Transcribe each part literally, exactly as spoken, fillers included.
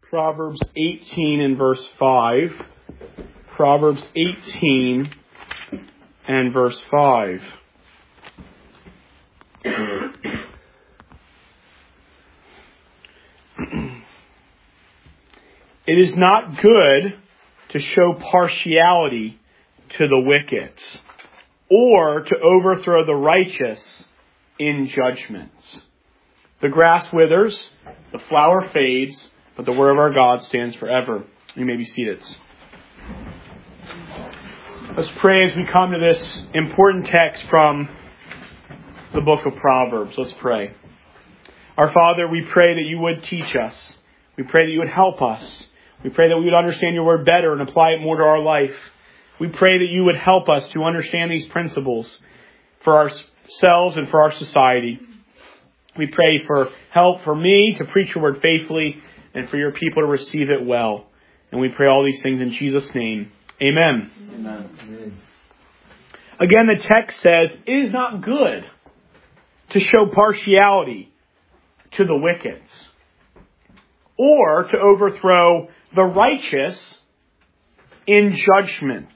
Proverbs eighteen and verse five. Proverbs eighteen and verse five. It is not good to show partiality to the wicked, or to overthrow the righteous in judgments. The grass withers, the flower fades, but the word of our God stands forever. You may be seated. Let's pray as we come to this important text from the book of Proverbs. Let's pray. Our Father, we pray that you would teach us. We pray that you would help us. We pray that we would understand your word better and apply it more to our life. We pray that you would help us to understand these principles for ourselves and for our society. We pray for help for me to preach your word faithfully and for your people to receive it well. And we pray all these things in Jesus' name. Amen. Amen. Again, the text says, it is not good to show partiality to the wicked, or to overthrow the righteous in judgments.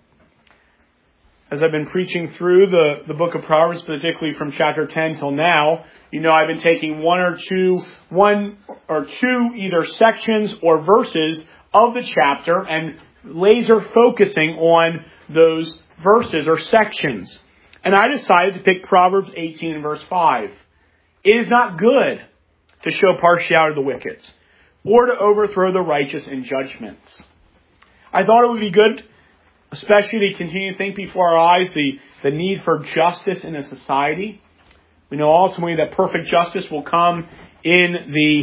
As I've been preaching through the, the book of Proverbs, particularly from chapter ten till now, you know I've been taking one or two, one or two either sections or verses of the chapter and laser focusing on those verses or sections. And I decided to pick Proverbs eighteen and verse five. It is not good to show partiality to the wicked, or to overthrow the righteous in judgments. I thought it would be good, especially to continue to think before our eyes the, the need for justice in a society. We know ultimately that perfect justice will come in the,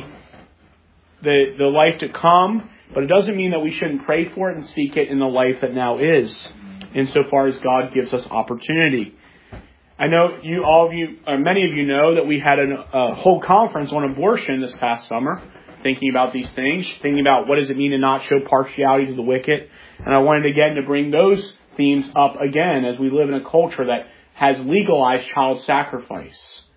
the, the life to come, but it doesn't mean that we shouldn't pray for it and seek it in the life that now is, insofar as God gives us opportunity. I know you, all of you, or many of you know that we had an, a whole conference on abortion this past summer, thinking about these things, thinking about what does it mean to not show partiality to the wicked. And I wanted again to bring those themes up again as we live in a culture that has legalized child sacrifice.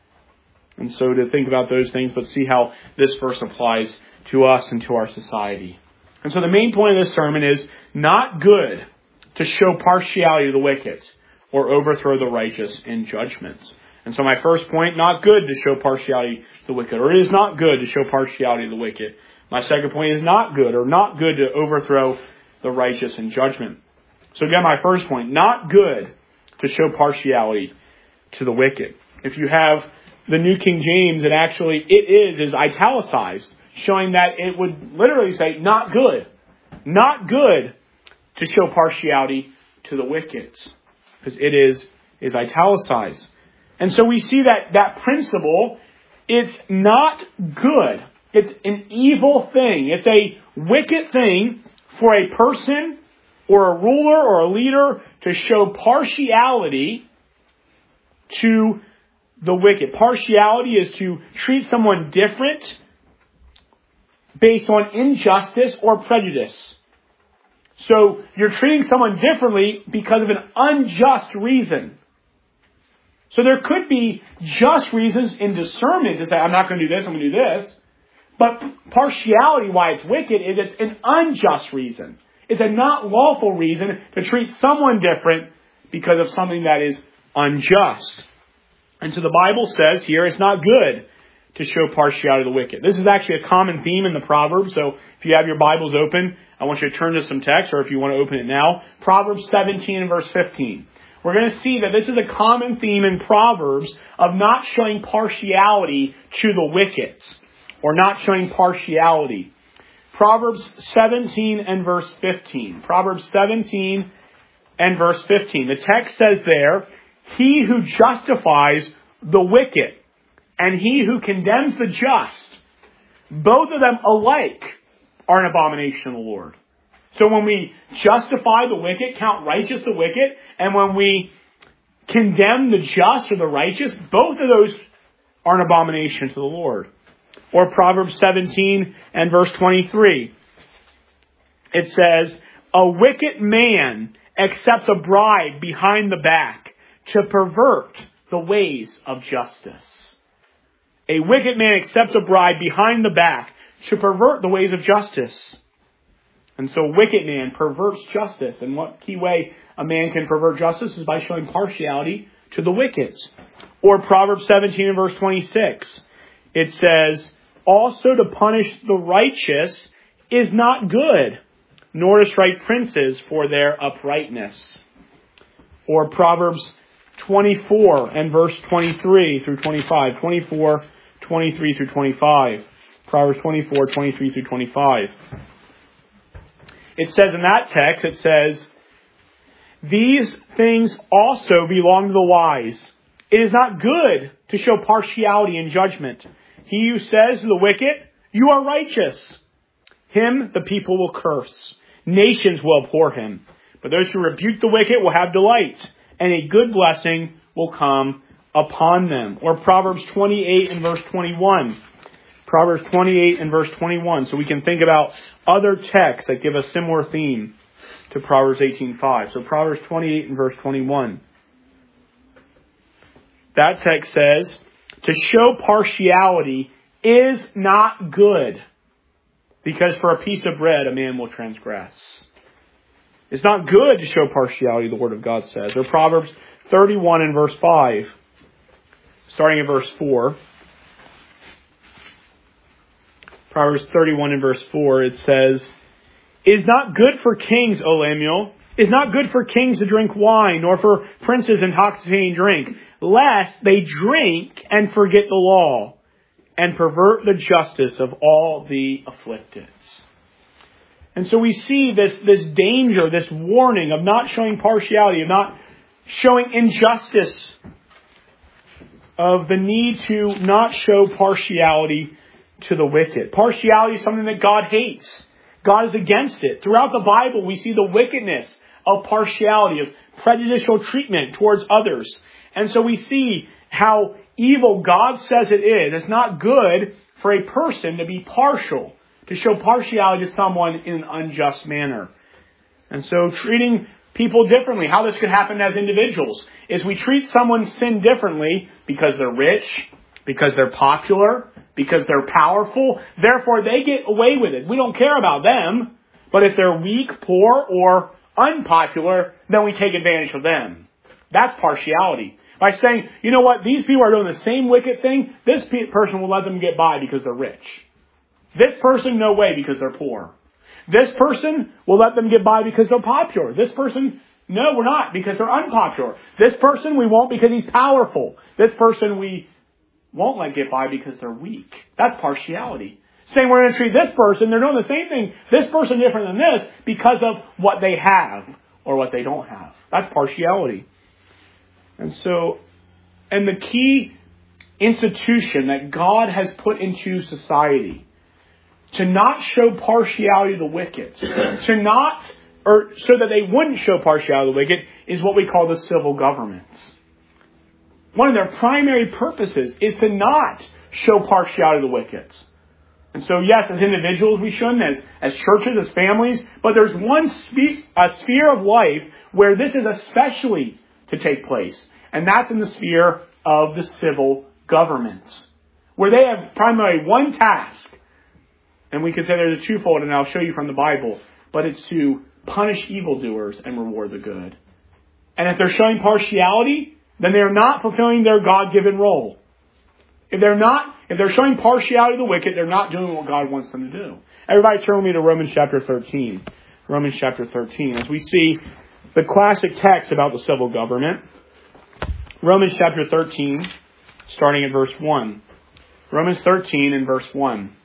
And so to think about those things, but see how this verse applies to us and to our society. And so the main point of this sermon is not good to show partiality to the wicked or overthrow the righteous in judgments. And so my first point, not good to show partiality to the wicked, or it is not good to show partiality to the wicked. My second point is not good, or not good to overthrow the righteous in judgment. So again, my first point, not good to show partiality to the wicked. If you have the New King James, it actually, it is, is italicized, showing that it would literally say, not good. Not good to show partiality to the wicked. Because it is, is italicized. And so we see that that principle, it's not good. It's an evil thing. It's a wicked thing for a person or a ruler or a leader to show partiality to the wicked. Partiality is to treat someone different based on injustice or prejudice. So you're treating someone differently because of an unjust reason. So there could be just reasons in discernment to say, I'm not going to do this, I'm going to do this. But partiality, why it's wicked, is it's an unjust reason. It's a not lawful reason to treat someone different because of something that is unjust. And so the Bible says here it's not good to show partiality to the wicked. This is actually a common theme in the Proverbs. So if you have your Bibles open, I want you to turn to some text, or if you want to open it now, Proverbs seventeen and verse fifteen. We're going to see that this is a common theme in Proverbs of not showing partiality to the wicked, or not showing partiality. Proverbs seventeen and verse fifteen. Proverbs seventeen and verse fifteen. The text says there, he who justifies the wicked and he who condemns the just, both of them alike are an abomination of the Lord. So when we justify the wicked, count righteous the wicked, and when we condemn the just or the righteous, both of those are an abomination to the Lord. Or Proverbs seventeen and verse twenty-three. It says, a wicked man accepts a bribe behind the back to pervert the ways of justice. A wicked man accepts a bribe behind the back should pervert the ways of justice. And so a wicked man perverts justice. And what key way a man can pervert justice is by showing partiality to the wicked. Or Proverbs seventeen and verse twenty-six. It says, also to punish the righteous is not good, nor to strike princes for their uprightness. Or Proverbs twenty-four and verse twenty-three through twenty-five. twenty-four, twenty-three through twenty-five. Proverbs twenty-four, twenty-three through twenty-five. It says in that text, it says, these things also belong to the wise. It is not good to show partiality in judgment. He who says to the wicked, you are righteous, him the people will curse. Nations will abhor him. But those who rebuke the wicked will have delight, and a good blessing will come upon them. Or Proverbs twenty-eight and verse twenty-one. Proverbs twenty-eight and verse twenty-one. So we can think about other texts that give a similar theme to Proverbs eighteen five. So Proverbs twenty-eight and verse twenty-one. That text says, to show partiality is not good, because for a piece of bread a man will transgress. It's not good to show partiality, the Word of God says. Or Proverbs thirty-one and verse five. Starting at verse four. Proverbs thirty-one and verse four, it says, it is not good for kings, O Lemuel. It is not good for kings to drink wine, nor for princes intoxicating drink, lest they drink and forget the law, and pervert the justice of all the afflicted. And so we see this, this danger, this warning of not showing partiality, of not showing injustice, of the need to not show partiality to the wicked. Partiality is something that God hates. God is against it. Throughout the Bible, we see the wickedness of partiality, of prejudicial treatment towards others. And so we see how evil God says it is. It's not good for a person to be partial, to show partiality to someone in an unjust manner. And so treating people differently, how this could happen as individuals, is we treat someone's sin differently because they're rich, because they're popular, because they're powerful. Therefore, they get away with it. We don't care about them. But if they're weak, poor, or unpopular, then we take advantage of them. That's partiality. By saying, you know what, these people are doing the same wicked thing, this person will let them get by because they're rich. This person, no way, because they're poor. This person will let them get by because they're popular. This person, no, we're not, because they're unpopular. This person, we won't because he's powerful. This person, we won't let get by because they're weak. That's partiality. Saying we're going to treat this person, they're doing the same thing, this person different than this, because of what they have or what they don't have. That's partiality. And so, and the key institution that God has put into society to not show partiality to the wicked, to not, or so that they wouldn't show partiality to the wicked, is what we call the civil governments. One of their primary purposes is to not show partiality to the wicked. And so, yes, as individuals we shouldn't, as, as churches, as families, but there's one spe- a sphere of life where this is especially to take place. And that's in the sphere of the civil governments, where they have primarily one task. And we could say there's a twofold, and I'll show you from the Bible. But it's to punish evildoers and reward the good. And if they're showing partiality, then they're not fulfilling their God-given role. If they're not, if they're showing partiality to the wicked, they're not doing what God wants them to do. Everybody turn with me to Romans chapter thirteen. Romans chapter thirteen. As we see the classic text about the civil government. Romans chapter thirteen, starting at verse one. Romans thirteen and verse one.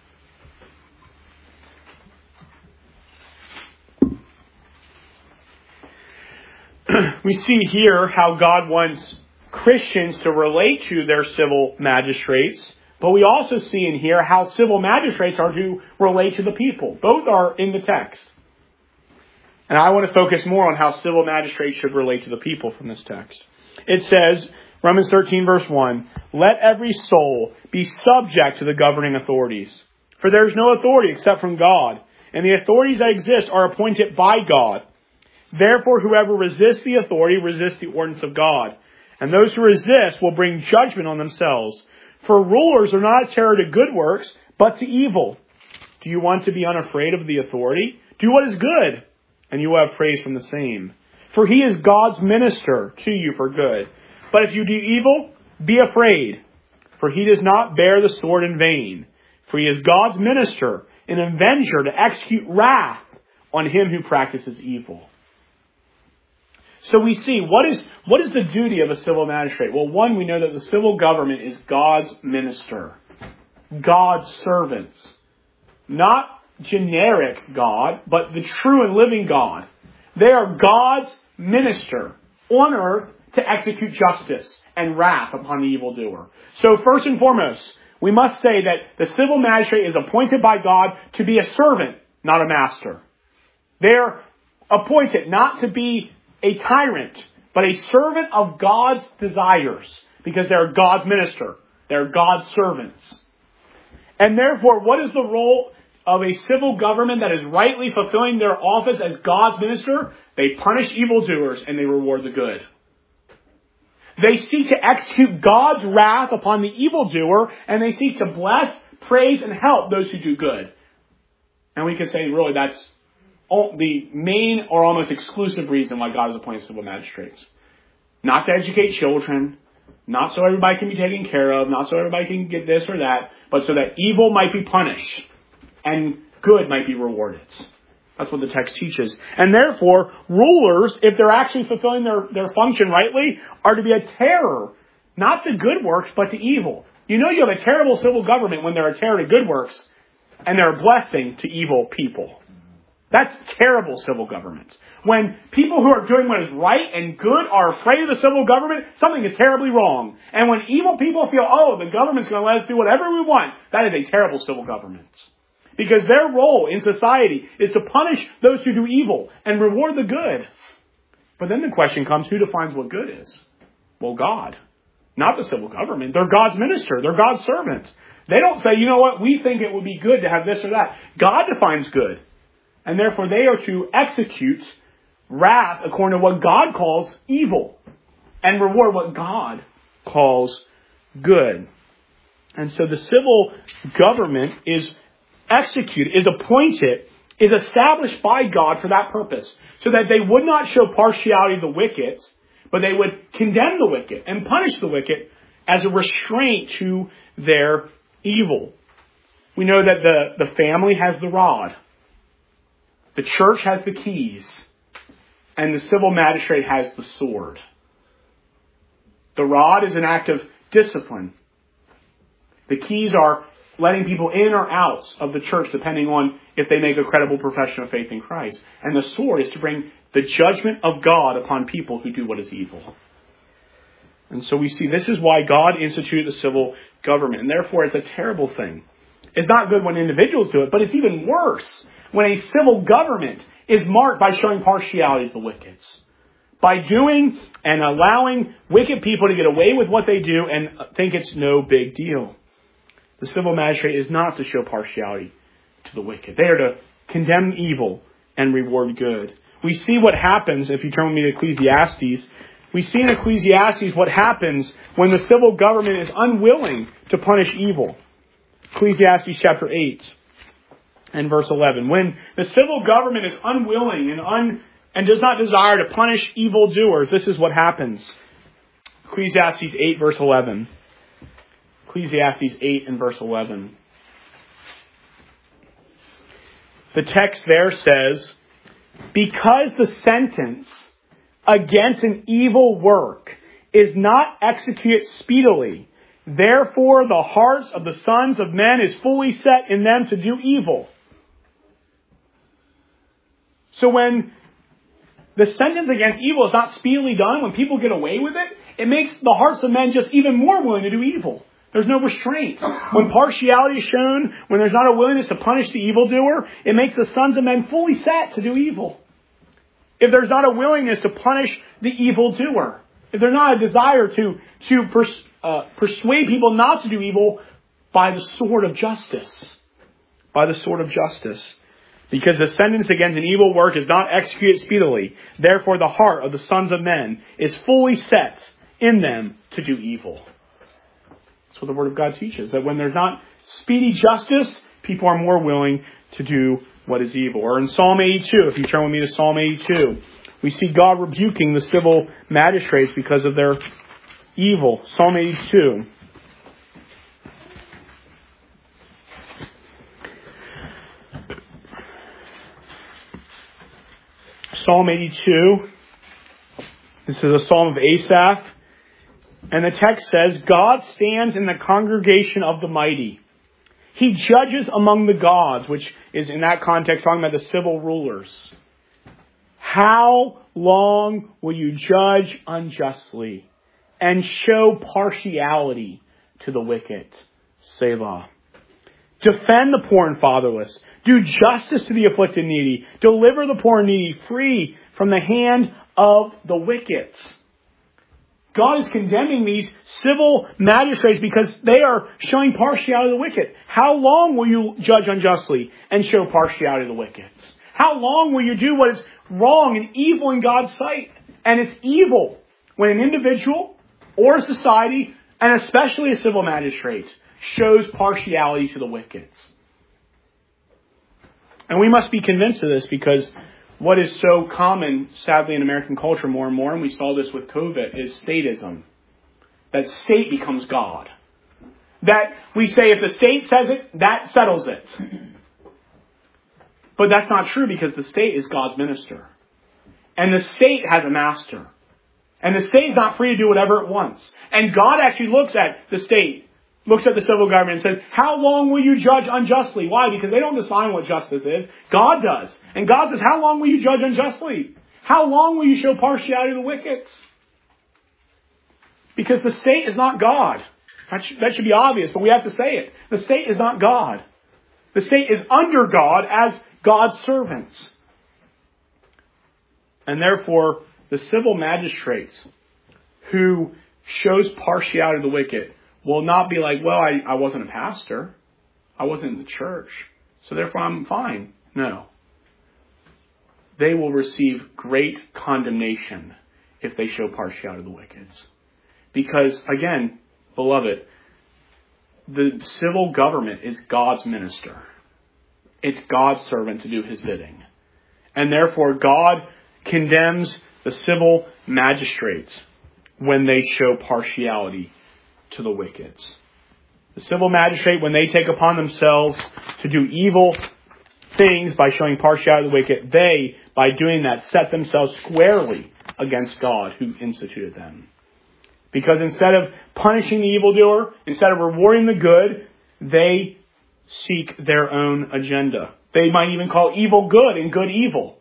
We see here how God wants Christians to relate to their civil magistrates, but we also see in here how civil magistrates are to relate to the people. Both are in the text. And I want to focus more on how civil magistrates should relate to the people from this text. It says, Romans thirteen verse one, let every soul be subject to the governing authorities. For there is no authority except from God, and the authorities that exist are appointed by God. Therefore, whoever resists the authority resists the ordinance of God. And those who resist will bring judgment on themselves. For rulers are not a terror to good works, but to evil. Do you want to be unafraid of the authority? Do what is good, and you will have praise from the same. For he is God's minister to you for good. But if you do evil, be afraid, for he does not bear the sword in vain. For he is God's minister, an avenger to execute wrath on him who practices evil. So we see, what is what is the duty of a civil magistrate? Well, one, we know that the civil government is God's minister, God's servants. Not generic God, but the true and living God. They are God's minister on earth to execute justice and wrath upon the evildoer. So first and foremost, we must say that the civil magistrate is appointed by God to be a servant, not a master. They're appointed not to be a tyrant, but a servant of God's desires, because they're God's minister. They're God's servants. And therefore, what is the role of a civil government that is rightly fulfilling their office as God's minister? They punish evildoers and they reward the good. They seek to execute God's wrath upon the evildoer, and they seek to bless, praise, and help those who do good. And we can say, really, that's the main or almost exclusive reason why God has appointed civil magistrates. Not to educate children, not so everybody can be taken care of, not so everybody can get this or that, but so that evil might be punished and good might be rewarded. That's what the text teaches. And therefore, rulers, if they're actually fulfilling their, their function rightly, are to be a terror, not to good works, but to evil. You know you have a terrible civil government when they're a terror to good works, and they're a blessing to evil people. That's terrible civil government. When people who are doing what is right and good are afraid of the civil government, something is terribly wrong. And when evil people feel, oh, the government's going to let us do whatever we want, that is a terrible civil government. Because their role in society is to punish those who do evil and reward the good. But then the question comes, who defines what good is? Well, God. Not the civil government. They're God's minister. They're God's servants. They don't say, you know what, we think it would be good to have this or that. God defines good. And therefore they are to execute wrath according to what God calls evil and reward what God calls good. And so the civil government is executed, is appointed, is established by God for that purpose, so that they would not show partiality to the wicked, but they would condemn the wicked and punish the wicked as a restraint to their evil. We know that the, the family has the rod. The church has the keys, and the civil magistrate has the sword. The rod is an act of discipline. The keys are letting people in or out of the church depending on if they make a credible profession of faith in Christ. And the sword is to bring the judgment of God upon people who do what is evil. And so we see this is why God instituted the civil government. And therefore it's a terrible thing. It's not good when individuals do it, but it's even worse when a civil government is marked by showing partiality to the wicked. By doing and allowing wicked people to get away with what they do and think it's no big deal. The civil magistrate is not to show partiality to the wicked. They are to condemn evil and reward good. We see what happens, if you turn with me to Ecclesiastes, we see in Ecclesiastes what happens when the civil government is unwilling to punish evil. Ecclesiastes chapter eight. And verse eleven. When the civil government is unwilling and un, and does not desire to punish evildoers, this is what happens. Ecclesiastes eight verse eleven. Ecclesiastes eight and verse eleven. The text there says, because the sentence against an evil work is not executed speedily, therefore the hearts of the sons of men is fully set in them to do evil. So when the sentence against evil is not speedily done, when people get away with it, it makes the hearts of men just even more willing to do evil. There's no restraint. When partiality is shown, when there's not a willingness to punish the evildoer, it makes the sons of men fully set to do evil. If there's not a willingness to punish the evildoer, if there's not a desire to, to pers- uh, persuade people not to do evil by the sword of justice. By the sword of justice. Because the sentence against an evil work is not executed speedily. Therefore the heart of the sons of men is fully set in them to do evil. That's what the Word of God teaches. That when there's not speedy justice, people are more willing to do what is evil. Or in Psalm eighty-two, if you turn with me to Psalm eighty-two, we see God rebuking the civil magistrates because of their evil. Psalm eighty-two. Psalm eighty-two. This is a psalm of Asaph. And the text says, God stands in the congregation of the mighty. He judges among the gods, which is in that context talking about the civil rulers. How long will you judge unjustly and show partiality to the wicked? Selah. Defend the poor and fatherless. Do justice to the afflicted and needy. Deliver the poor and needy free from the hand of the wicked. God is condemning these civil magistrates because they are showing partiality to the wicked. How long will you judge unjustly and show partiality to the wicked? How long will you do what is wrong and evil in God's sight? And it's evil when an individual or a society, and especially a civil magistrate, shows partiality to the wicked. And we must be convinced of this because what is so common, sadly, in American culture more and more, and we saw this with COVID, is statism. That state becomes God. That we say if the state says it, that settles it. But that's not true because the state is God's minister. And the state has a master. And the state is not free to do whatever it wants. And God actually looks at the state, looks at the civil government and says, how long will you judge unjustly? Why? Because they don't define what justice is. God does. And God says, how long will you judge unjustly? How long will you show partiality to the wicked? Because the state is not God. That should, that should be obvious, but we have to say it. The state is not God. The state is under God as God's servants. And therefore, the civil magistrates who shows partiality to the wicked will not be like, well, I, I wasn't a pastor. I wasn't in the church. So therefore I'm fine. No. They will receive great condemnation if they show partiality to the wicked. Because, again, beloved, the civil government is God's minister. It's God's servant to do his bidding. And therefore God condemns the civil magistrates when they show partiality to the wicked. The civil magistrate, when they take upon themselves to do evil things by showing partiality to the wicked, they, by doing that, set themselves squarely against God who instituted them. Because instead of punishing the evildoer, instead of rewarding the good, they seek their own agenda. They might even call evil good and good evil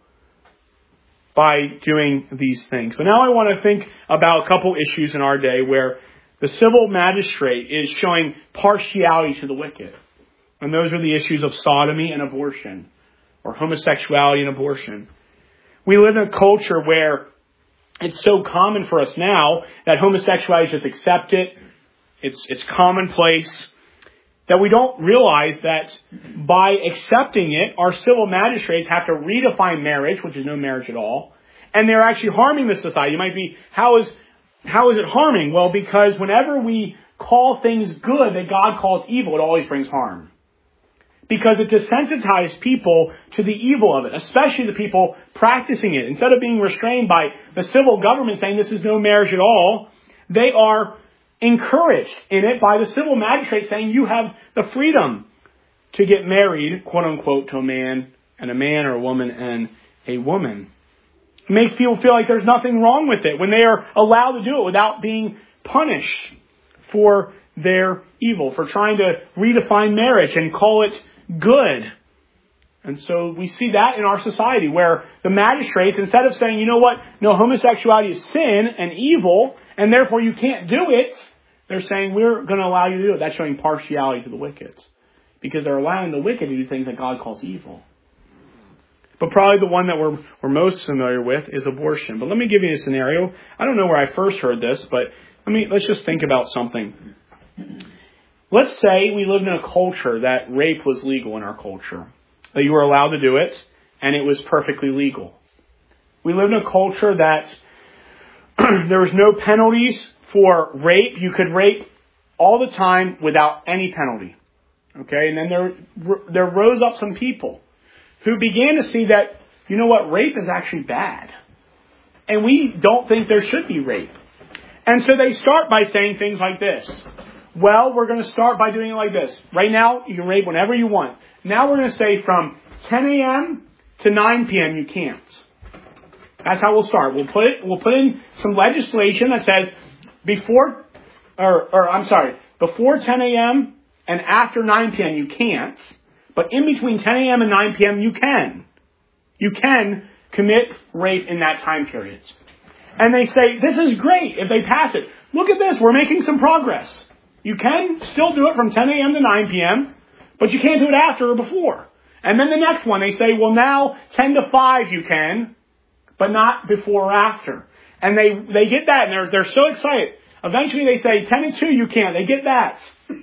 by doing these things. But now I want to think about a couple issues in our day where the civil magistrate is showing partiality to the wicked. And those are the issues of sodomy and abortion, or homosexuality and abortion. We live in a culture where it's so common for us now that homosexuality is just accepted. It's, it's commonplace. That we don't realize that by accepting it, our civil magistrates have to redefine marriage, which is no marriage at all. And they're actually harming the society. You might be, how is, how is it harming? Well, because whenever we call things good that God calls evil, it always brings harm. Because it desensitizes people to the evil of it, especially the people practicing it. Instead of being restrained by the civil government saying this is no marriage at all, they are encouraged in it by the civil magistrate saying you have the freedom to get married, quote unquote, to a man and a man, or a woman and a woman. It makes people feel like there's nothing wrong with it when they are allowed to do it without being punished for their evil, for trying to redefine marriage and call it good. And so we see that in our society where the magistrates, instead of saying, you know what, no, homosexuality is sin and evil, and therefore you can't do it, they're saying we're going to allow you to do it. That's showing partiality to the wicked. Because they're allowing the wicked to do things that God calls evil. But probably the one that we're, we're most familiar with is abortion. But let me give you a scenario. I don't know where I first heard this, but let me, let's just think about something. Let's say we lived in a culture that rape was legal in our culture. That you were allowed to do it, and it was perfectly legal. We lived in a culture that there was no penalties for rape. You could rape all the time without any penalty. Okay, and then there there rose up some people who began to see that, you know what, rape is actually bad. And we don't think there should be rape. And so they start by saying things like this. Well, we're going to start by doing it like this. Right now, you can rape whenever you want. Now we're going to say from ten a.m. to nine p.m. you can't. That's how we'll start. We'll put it, we'll put in some legislation that says before, or, or I'm sorry, before ten a.m. and after nine p.m. you can't, but in between ten a.m. and nine p.m. you can. You can commit rape in that time period. And they say, this is great if they pass it. Look at this, we're making some progress. You can still do it from ten a.m. to nine p.m., but you can't do it after or before. And then the next one, they say, well now, ten to five you can, but not before or after. And they, they get that, and they're, they're so excited. Eventually they say, ten to two you can't. They get that.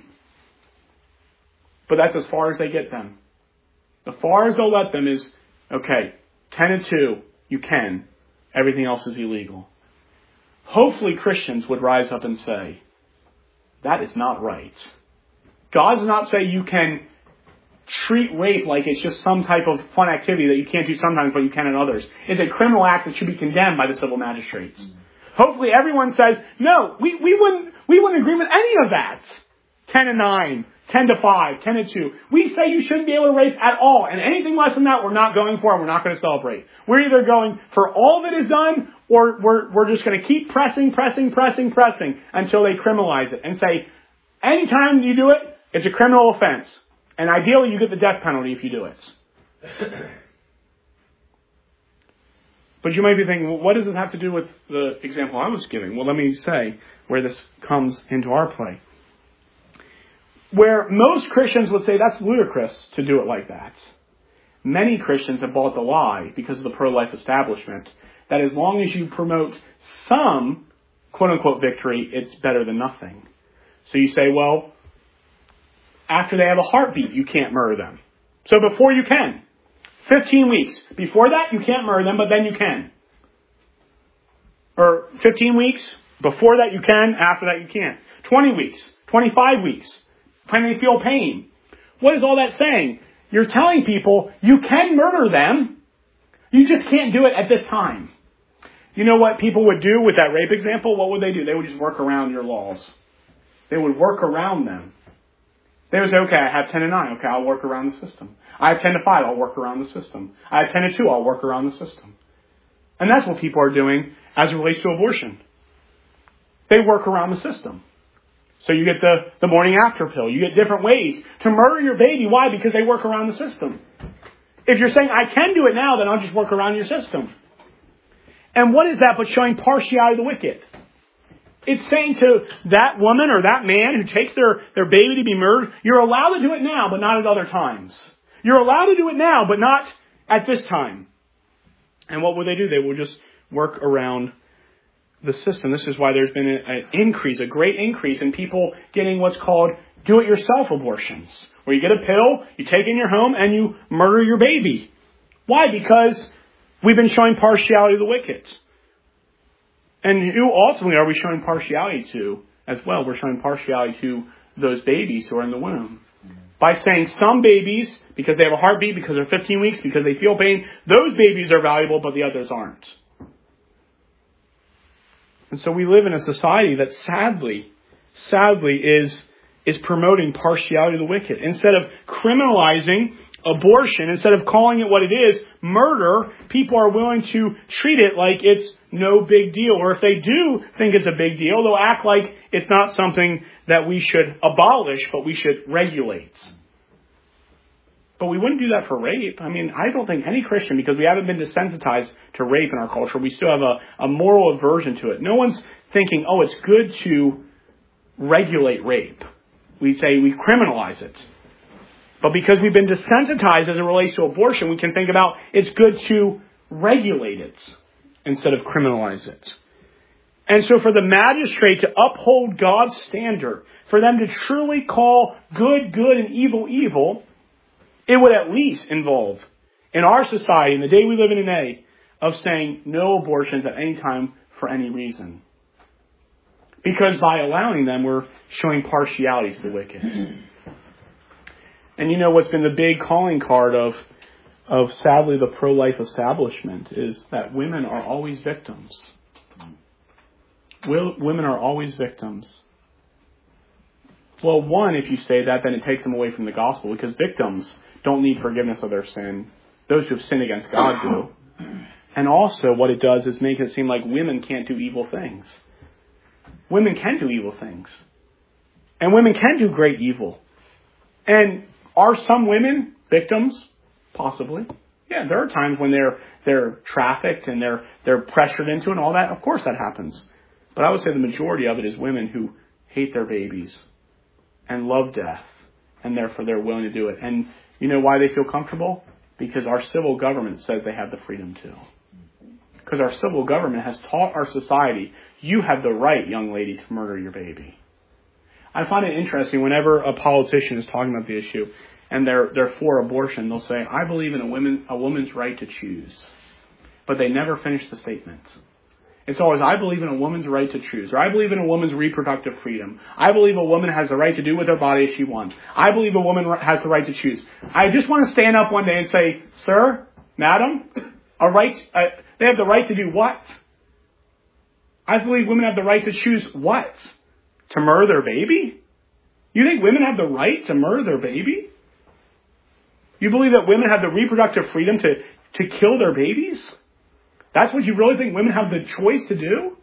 But that's as far as they get them. The far as they'll let them is, okay, ten to two, you can. Everything else is illegal. Hopefully Christians would rise up and say, that is not right. God does not say you can treat rape like it's just some type of fun activity that you can't do sometimes but you can in others. It's a criminal act that should be condemned by the civil magistrates. Mm-hmm. Hopefully everyone says, no, we, we wouldn't we wouldn't agree with any of that. ten to nine, ten to five, ten to two. We say you shouldn't be able to rape at all. And anything less than that we're not going for and we're not going to celebrate. We're either going for all that is done or we're we're just going to keep pressing, pressing, pressing, pressing until they criminalize it and say, anytime you do it, it's a criminal offense. And ideally, you get the death penalty if you do it. But you might be thinking, well, what does it have to do with the example I was giving? Well, let me say where this comes into our play. Where most Christians would say that's ludicrous to do it like that. Many Christians have bought the lie because of the pro-life establishment that as long as you promote some quote-unquote victory, it's better than nothing. So you say, well, after they have a heartbeat, you can't murder them. So before you can. fifteen weeks. Before that, you can't murder them, but then you can. Or fifteen weeks. Before that, you can. After that, you can't. twenty weeks. twenty-five weeks. When they feel pain. What is all that saying? You're telling people you can murder them. You just can't do it at this time. You know what people would do with that rape example? What would they do? They would just work around your laws. They would work around them. They would say, okay, I have ten to nine. Okay, I'll work around the system. I have ten to five. I'll work around the system. I have ten to two. I'll work around the system. And that's what people are doing as it relates to abortion. They work around the system. So you get the, the morning after pill. You get different ways to murder your baby. Why? Because they work around the system. If you're saying, I can do it now, then I'll just work around your system. And what is that but showing partiality of the wicked? It's saying to that woman or that man who takes their, their baby to be murdered, you're allowed to do it now, but not at other times. You're allowed to do it now, but not at this time. And what would they do? They will just work around the system. This is why there's been an increase, a great increase in people getting what's called do-it-yourself abortions, where you get a pill, you take it in your home, and you murder your baby. Why? Because we've been showing partiality to the wicked. And who ultimately are we showing partiality to as well? We're showing partiality to those babies who are in the womb. By saying some babies, because they have a heartbeat, because they're fifteen weeks, because they feel pain, those babies are valuable, but the others aren't. And so we live in a society that sadly, sadly is, is promoting partiality to the wicked. Instead of criminalizing abortion, instead of calling it what it is, murder, people are willing to treat it like it's no big deal. Or if they do think it's a big deal, they'll act like it's not something that we should abolish, but we should regulate. But we wouldn't do that for rape. I mean, I don't think any Christian, because we haven't been desensitized to rape in our culture, we still have a, a moral aversion to it. No one's thinking, oh, it's good to regulate rape. We say we criminalize it. But because we've been desensitized as it relates to abortion, we can think about it's good to regulate it instead of criminalize it. And so for the magistrate to uphold God's standard, for them to truly call good, good and evil, evil, it would at least involve, in our society, in the day we live in today, of saying no abortions at any time for any reason. Because by allowing them, we're showing partiality to the wicked. And you know what's been the big calling card of, of sadly, the pro-life establishment is that women are always victims. Will, women are always victims. Well, one, if you say that, then it takes them away from the gospel, because victims don't need forgiveness of their sin. Those who have sinned against God do. And also what it does is make it seem like women can't do evil things. Women can do evil things. And women can do great evil. And are some women victims? Possibly. Yeah, there are times when they're they're trafficked and they're they're pressured into it and all that. Of course that happens. But I would say the majority of it is women who hate their babies and love death, and therefore they're willing to do it. And you know why they feel comfortable? Because our civil government says they have the freedom to. Because our civil government has taught our society, you have the right, young lady, to murder your baby. I find it interesting whenever a politician is talking about the issue and they're they're for abortion, they'll say, I believe in a woman a woman's right to choose. But they never finish the statement. It's always, I believe in a woman's right to choose. Or I believe in a woman's reproductive freedom. I believe a woman has the right to do with her body as she wants. I believe a woman has the right to choose. I just want to stand up one day and say, sir, madam, a right, uh, they have the right to do what? I believe women have the right to choose what? To murder their baby? You think women have the right to murder their baby? You believe that women have the reproductive freedom to, to kill their babies? That's what you really think women have the choice to do?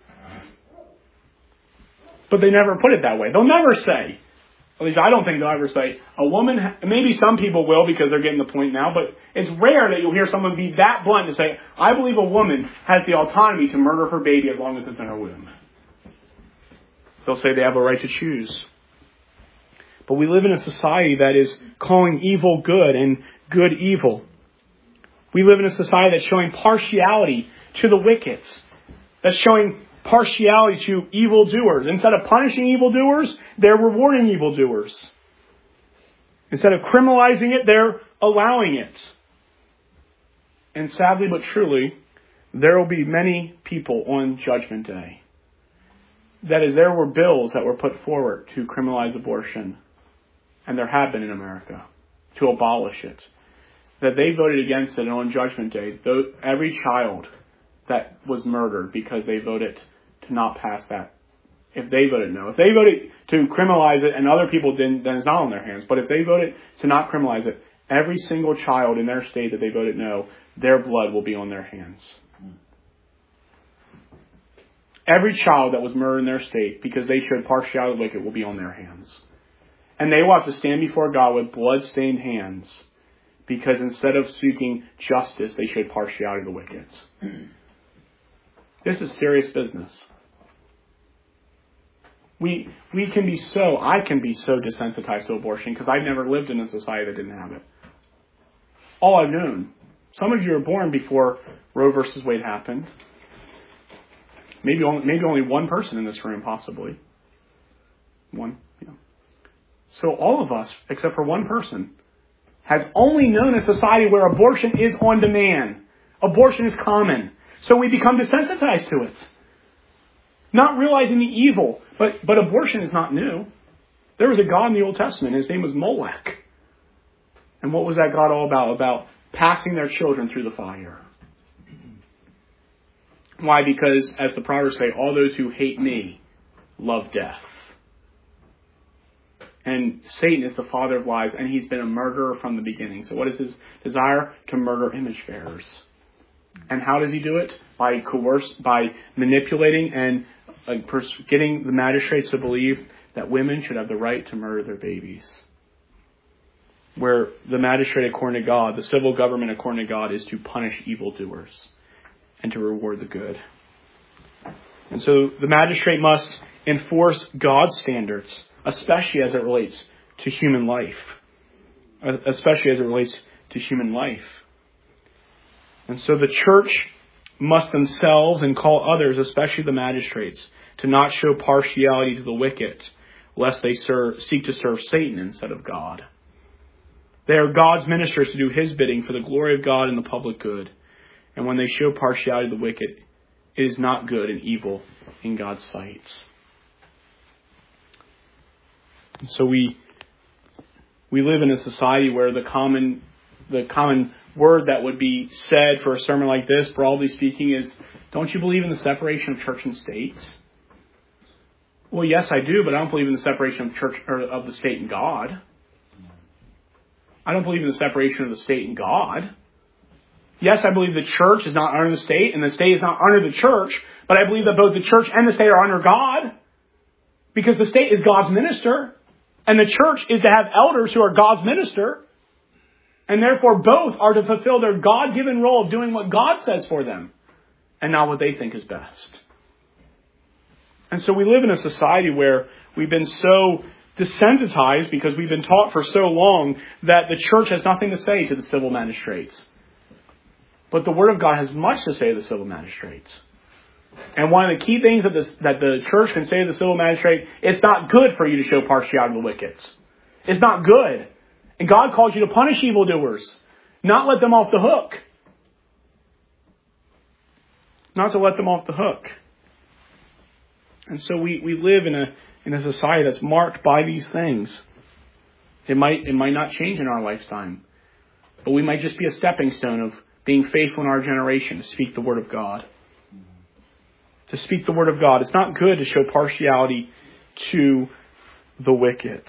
But they never put it that way. They'll never say, at least I don't think they'll ever say, a woman, maybe some people will because they're getting the point now, but it's rare that you'll hear someone be that blunt to say, I believe a woman has the autonomy to murder her baby as long as it's in her womb. They'll say they have a right to choose. But we live in a society that is calling evil good and good evil. We live in a society that's showing partiality to the wicked. That's showing partiality to evildoers. Instead of punishing evildoers, they're rewarding evildoers. Instead of criminalizing it, they're allowing it. And sadly but truly, there will be many people on Judgment Day. That is, there were bills that were put forward to criminalize abortion. And there have been in America. To abolish it. That they voted against it, and on Judgment Day, every child that was murdered because they voted to not pass that, if they voted no. If they voted to criminalize it and other people didn't, then it's not on their hands. But if they voted to not criminalize it, every single child in their state that they voted no, their blood will be on their hands. Every child that was murdered in their state because they showed partiality to the wicked will be on their hands. And they will have to stand before God with blood-stained hands because instead of seeking justice, they showed partiality to the wicked. This is serious business. We we can be so, I can be so desensitized to abortion because I've never lived in a society that didn't have it. All I've known. Some of you were born before Roe versus Wade happened. Maybe only, maybe only one person in this room, possibly. One, you know. So all of us, except for one person, has only known a society where abortion is on demand. Abortion is common. So we become desensitized to it. Not realizing the evil. But, but abortion is not new. There was a god in the Old Testament. His name was Molech. And what was that god all about? About passing their children through the fire. Why? Because, as the Proverbs say, all those who hate me love death. And Satan is the father of lies, and he's been a murderer from the beginning. So what is his desire? To murder image bearers. And how does he do it? By coerce, by manipulating and uh, pers- getting the magistrates to believe that women should have the right to murder their babies. Where the magistrate, according to God, the civil government, according to God, is to punish evildoers and to reward the good. And so the magistrate must enforce God's standards, especially as it relates to human life. Especially as it relates to human life. And so the church must themselves and call others, especially the magistrates, to not show partiality to the wicked, lest they serve, seek to serve Satan instead of God. They are God's ministers to do His bidding for the glory of God and the public good. And when they show partiality to the wicked, it is not good and evil in God's sight. And so we we live in a society where the common, the common word that would be said for a sermon like this, broadly speaking, is, don't you believe in the separation of church and state? Well, yes, I do, but I don't believe in the separation of church or of the state and God. I don't believe in the separation of the state and God. Yes, I believe the church is not under the state and the state is not under the church, but I believe that both the church and the state are under God, because the state is God's minister and the church is to have elders who are God's minister, and therefore both are to fulfill their God-given role of doing what God says for them and not what they think is best. And so we live in a society where we've been so desensitized because we've been taught for so long that the church has nothing to say to the civil magistrates. But the Word of God has much to say to the civil magistrates. And one of the key things that, this, that the church can say to the civil magistrate, it's not good for you to show partiality to the wicked. It's not good. And God calls you to punish evildoers, not let them off the hook. Not to let them off the hook. And so we, we live in a in a society that's marked by these things. It might it might not change in our lifetime, but we might just be a stepping stone of being faithful in our generation to speak the Word of God. To speak the Word of God. It's not good to show partiality to the wicked.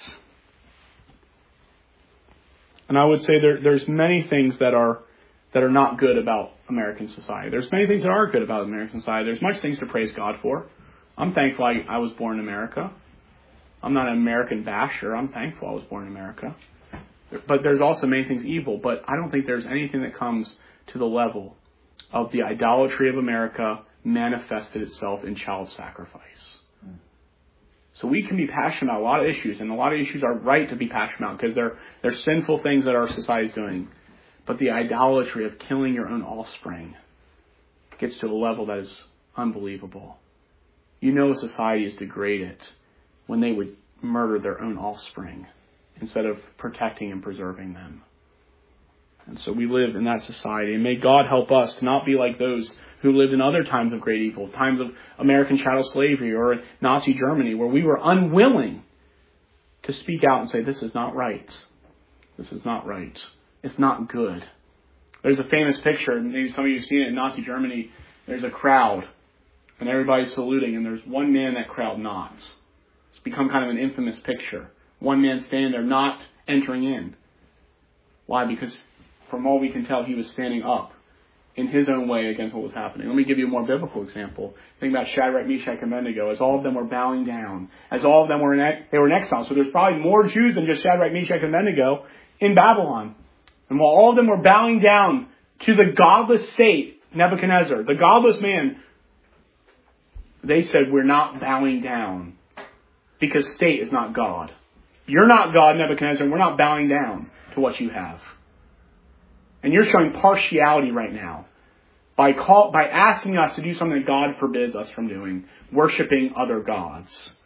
And I would say there, there's many things that are that are not good about American society. There's many things that are good about American society. There's much things to praise God for. I'm thankful I, I was born in America. I'm not an American basher. I'm thankful I was born in America. But there's also many things evil. But I don't think there's anything that comes to the level of the idolatry of America manifested itself in child sacrifice. So we can be passionate about a lot of issues, and a lot of issues are right to be passionate about because they're, they're sinful things that our society is doing. But the idolatry of killing your own offspring gets to a level that is unbelievable. You know society is degraded when they would murder their own offspring instead of protecting and preserving them. And so we live in that society. And may God help us to not be like those who lived in other times of great evil, times of American chattel slavery or Nazi Germany, where we were unwilling to speak out and say, this is not right. This is not right. It's not good. There's a famous picture, maybe some of you have seen it in Nazi Germany. There's a crowd. And everybody's saluting, and there's one man in that crowd nods. It's become kind of an infamous picture. One man standing there not entering in. Why? Because from all we can tell, he was standing up in his own way against what was happening. Let me give you a more biblical example. Think about Shadrach, Meshach, and Abednego. As all of them were bowing down, as all of them were in, they were in exile. So there's probably more Jews than just Shadrach, Meshach, and Abednego in Babylon. And while all of them were bowing down to the godless state, Nebuchadnezzar, the godless man, they said, we're not bowing down because state is not God. You're not God, Nebuchadnezzar, and we're not bowing down to what you have. And you're showing partiality right now by call, by asking us to do something that God forbids us from doing, worshiping other gods.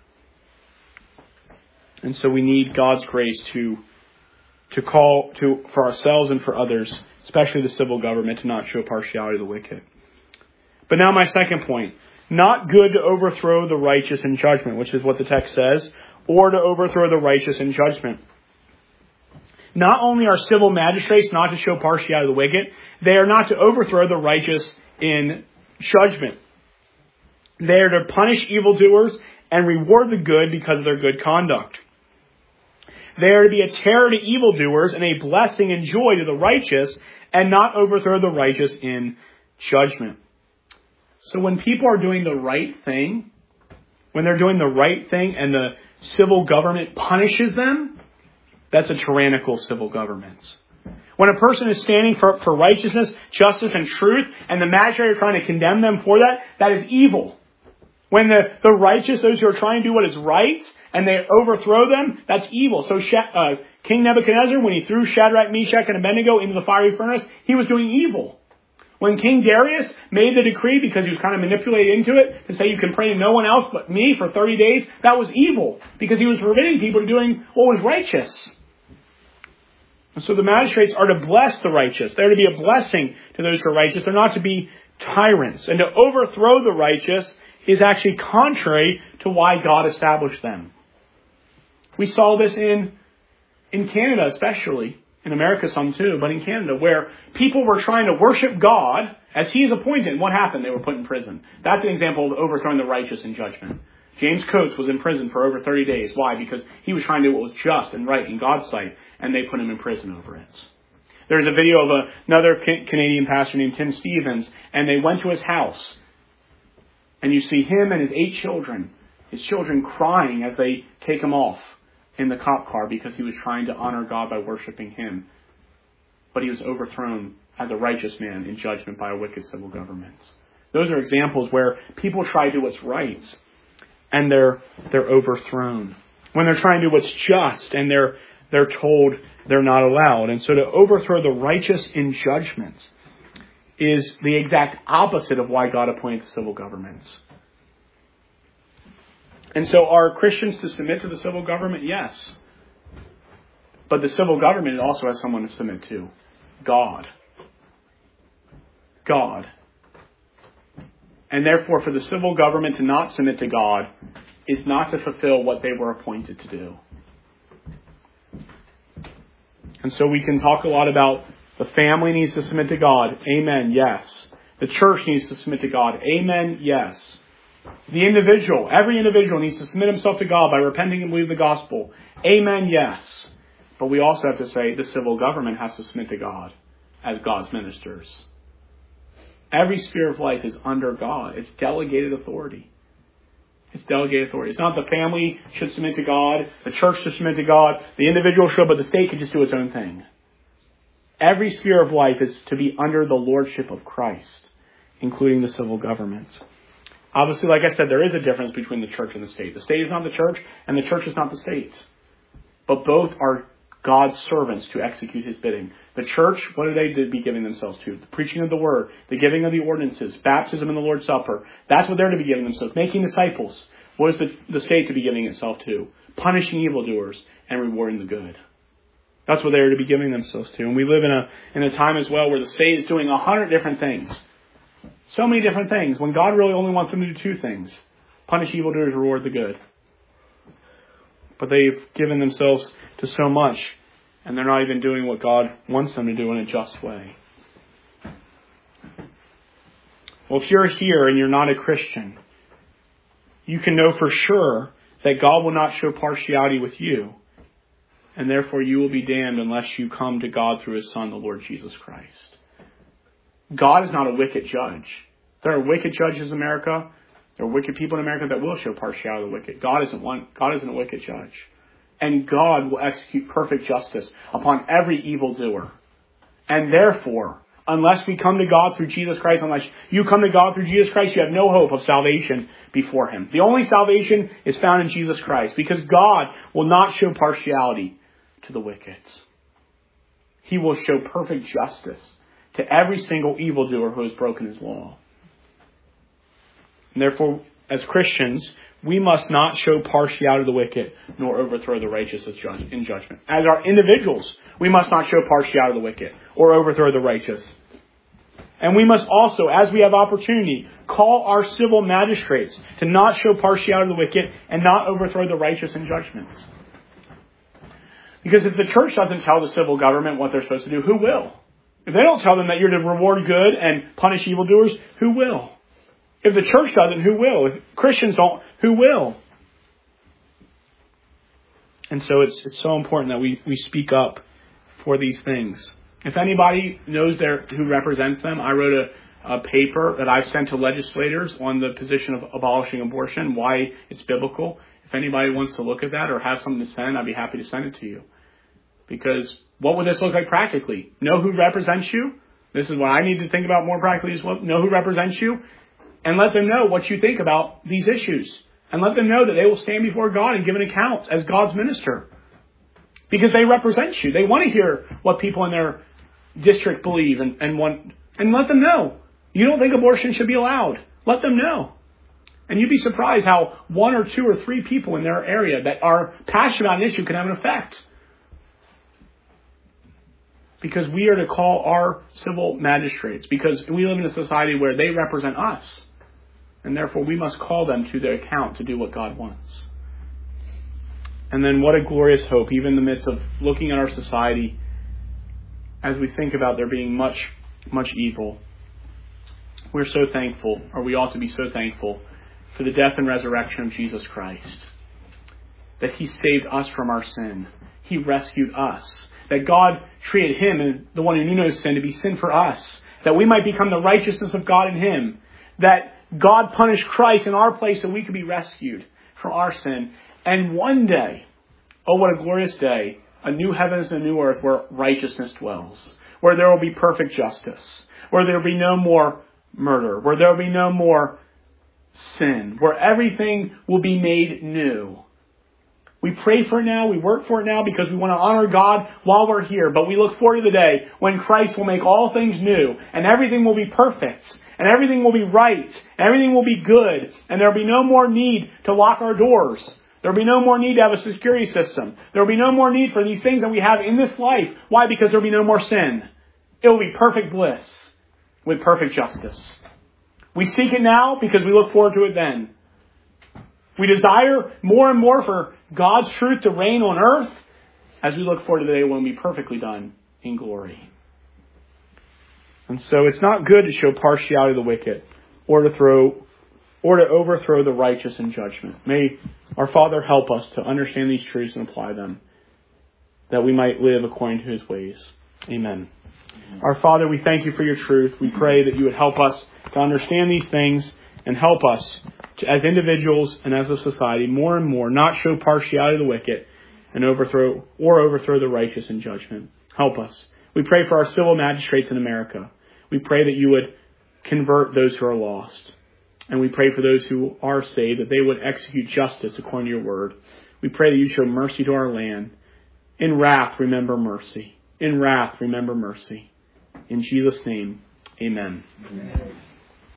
And so we need God's grace to to call to for ourselves and for others, especially the civil government, to not show partiality to the wicked. But now my second point. Not good to overthrow the righteous in judgment, which is what the text says, or to overthrow the righteous in judgment. Not only are civil magistrates not to show partiality to the wicked, they are not to overthrow the righteous in judgment. They are to punish evildoers and reward the good because of their good conduct. They are to be a terror to evildoers and a blessing and joy to the righteous, and not overthrow the righteous in judgment. So when people are doing the right thing, when they're doing the right thing and the civil government punishes them, that's a tyrannical civil government. When a person is standing for, for righteousness, justice, and truth, and the magistrate are trying to condemn them for that, that is evil. When the, the righteous, those who are trying to do what is right, and they overthrow them, that's evil. So uh, King Nebuchadnezzar, when he threw Shadrach, Meshach, and Abednego into the fiery furnace, he was doing evil. When King Darius made the decree, because he was kind of manipulated into it, to say you can pray to no one else but me for thirty days, that was evil, because he was forbidding people to doing what was righteous. And so the magistrates are to bless the righteous. They're to be a blessing to those who are righteous. They're not to be tyrants. And to overthrow the righteous is actually contrary to why God established them. We saw this in in Canada especially, in America some too, but in Canada, where people were trying to worship God as He is appointed. And what happened? They were put in prison. That's an example of overthrowing the righteous in judgment. James Coates was in prison for over thirty days. Why? Because he was trying to do what was just and right in God's sight, and they put him in prison over it. There's a video of a, another Canadian pastor named Tim Stevens, and they went to his house. And you see him and his eight children, his children crying as they take him off in the cop car because he was trying to honor God by worshiping Him. But he was overthrown as a righteous man in judgment by a wicked civil government. Those are examples where people try to do what's right, and they're they're overthrown. When they're trying to do what's just, and they're they're told they're not allowed. And so to overthrow the righteous in judgment is the exact opposite of why God appointed the civil governments. And so are Christians to submit to the civil government? Yes. But the civil government also has someone to submit to. God. God. And therefore, for the civil government to not submit to God is not to fulfill what they were appointed to do. And so we can talk a lot about the family needs to submit to God. Amen. Yes. The church needs to submit to God. Amen. Yes. The individual, every individual needs to submit himself to God by repenting and believing the gospel. Amen. Yes. But we also have to say the civil government has to submit to God as God's ministers. Every sphere of life is under God. It's delegated authority. It's delegated authority. It's not the family should submit to God, the church should submit to God, the individual should, but the state could just do its own thing. Every sphere of life is to be under the lordship of Christ, including the civil government. Obviously, like I said, there is a difference between the church and the state. The state is not the church, and the church is not the state. But both are God's servants to execute His bidding. The church, what do they be giving themselves to? The preaching of the word, the giving of the ordinances, baptism and the Lord's Supper. That's what they're to be giving themselves. Making disciples. What is the, the state to be giving itself to? Punishing evildoers and rewarding the good. That's what they're to be giving themselves to. And we live in a in a time as well where the state is doing a hundred different things. So many different things, when God really only wants them to do two things. Punish evildoers, reward the good. But they've given themselves to so much, and they're not even doing what God wants them to do in a just way. Well, if you're here and you're not a Christian, you can know for sure that God will not show partiality with you, and therefore you will be damned unless you come to God through His Son, the Lord Jesus Christ. God is not a wicked judge. There are wicked judges in America. There are wicked people in America that will show partiality to the wicked. God isn't one. God isn't a wicked judge. And God will execute perfect justice upon every evildoer. And therefore, unless we come to God through Jesus Christ, unless you come to God through Jesus Christ, you have no hope of salvation before Him. The only salvation is found in Jesus Christ, because God will not show partiality to the wicked. He will show perfect justice to every single evildoer who has broken His law. And therefore, as Christians, we must not show partiality to the wicked, nor overthrow the righteous in judgment. As our individuals, we must not show partiality to the wicked, or overthrow the righteous. And we must also, as we have opportunity, call our civil magistrates to not show partiality to the wicked, and not overthrow the righteous in judgments. Because if the church doesn't tell the civil government what they're supposed to do, who will? If they don't tell them that you're to reward good and punish evildoers, who will? If the church doesn't, who will? If Christians don't, who will? And so it's it's so important that we, we speak up for these things. If anybody knows their who represents them, I wrote a, a paper that I've sent to legislators on the position of abolishing abortion, why it's biblical. If anybody wants to look at that or have something to send, I'd be happy to send it to you. Because what would this look like practically? Know who represents you. This is what I need to think about more practically as well. Know who represents you. And let them know what you think about these issues. And let them know that they will stand before God and give an account as God's minister. Because they represent you. They want to hear what people in their district believe and, and want. And let them know. You don't think abortion should be allowed. Let them know. And you'd be surprised how one or two or three people in their area that are passionate about an issue can have an effect. Because we are to call our civil magistrates. Because we live in a society where they represent us. And therefore we must call them to their account to do what God wants. And then what a glorious hope, even in the midst of looking at our society, as we think about there being much, much evil. We're so thankful, or we ought to be so thankful, for the death and resurrection of Jesus Christ. That He saved us from our sin. He rescued us. That God treated Him, and the one who knew no sin, to be sin for us. That we might become the righteousness of God in Him. That God punished Christ in our place so we could be rescued from our sin. And one day, oh what a glorious day, a new heavens and a new earth where righteousness dwells. Where there will be perfect justice. Where there will be no more murder. Where there will be no more sin. Where everything will be made new. We pray for it now, we work for it now because we want to honor God while we're here. But we look forward to the day when Christ will make all things new and everything will be perfect and everything will be right and everything will be good and there will be no more need to lock our doors. There will be no more need to have a security system. There will be no more need for these things that we have in this life. Why? Because there will be no more sin. It will be perfect bliss with perfect justice. We seek it now because we look forward to it then. We desire more and more for God's truth to reign on earth as we look forward to the day when it will be perfectly done in glory. And so it's not good to show partiality to the wicked or to throw or to overthrow the righteous in judgment. May our Father help us to understand these truths and apply them, that we might live according to His ways. Amen. Amen. Our Father, we thank You for Your truth. We pray that You would help us to understand these things and help us to, as individuals and as a society, more and more not show partiality to the wicked and overthrow or overthrow the righteous in judgment. Help us. We pray for our civil magistrates in America. We pray that You would convert those who are lost. And we pray for those who are saved, that they would execute justice according to Your word. We pray that You show mercy to our land. In wrath, remember mercy. In wrath, remember mercy. In Jesus' name, amen. Amen.